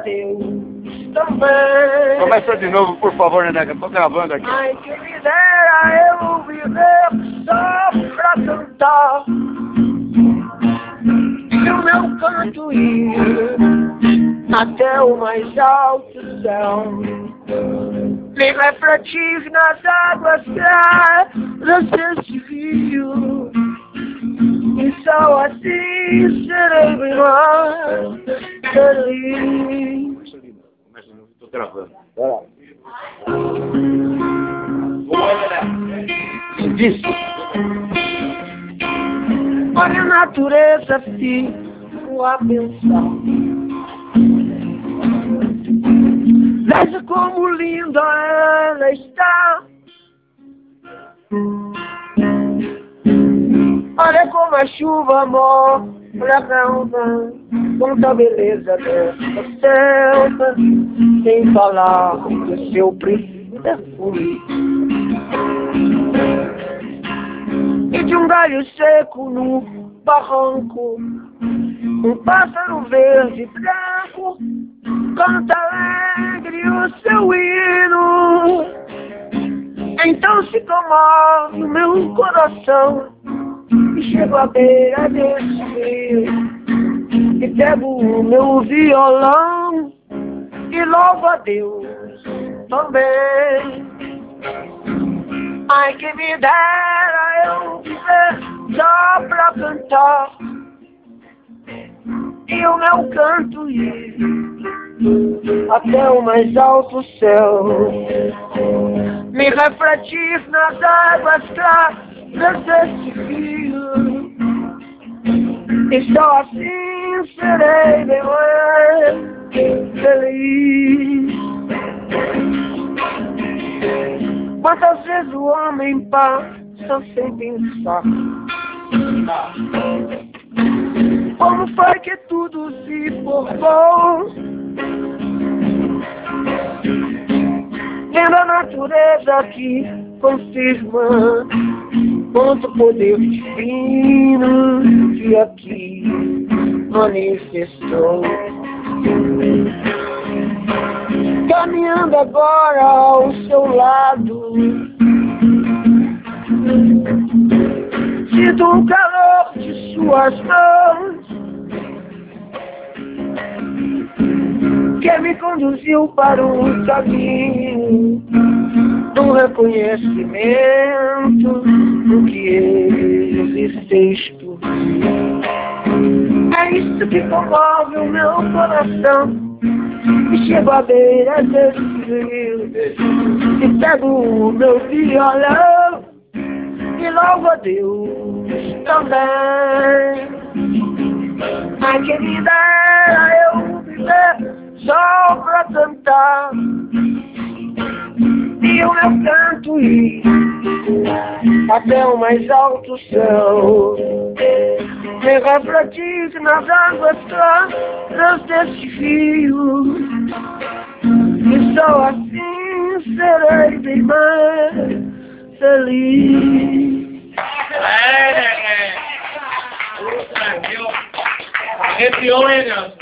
Deus também. Começa de novo, por favor, Neneca. Tô gravando aqui. Ai, que me dera eu viver só pra cantar e o meu canto ir até o mais alto céu. Me refletir nas águas claras desse rio, e só assim serei bem mais feliz. Tô gravando. Disso. Olha a natureza, fico a pensar. Veja como linda ela está. Olha como a chuva molha a relva, quanta beleza dessa selva, sem falar do seu perfume. E de um galho seco no barranco, um pássaro verde e branco canta alegre o seu hino. Então se comove o meu coração e chego à beira desse rio e pego o meu violão e louvo a Deus também. Ai, que me dera eu viver só pra cantar e o meu canto ir até o mais alto céu. Me refletir nas águas claras desse rio, e só assim serei bem mais feliz. Quantas vezes o homem passa sem pensar como foi que tudo se formou, vendo a natureza que confirma quanto poder divino que aqui manifestou. Caminhando agora ao seu lado, sinto o calor de suas mãos que me conduziu para um caminho do reconhecimento do que existes. É isso que comove o meu coração. E chego à beira desse rio e pego o meu violão e louvo a Deus também. Ai, que me dera eu viver só pra cantar e o meu canto ir até o mais alto céu. Me refletir nas águas claras deste rio, e só assim serei bem mais feliz. Esse homem,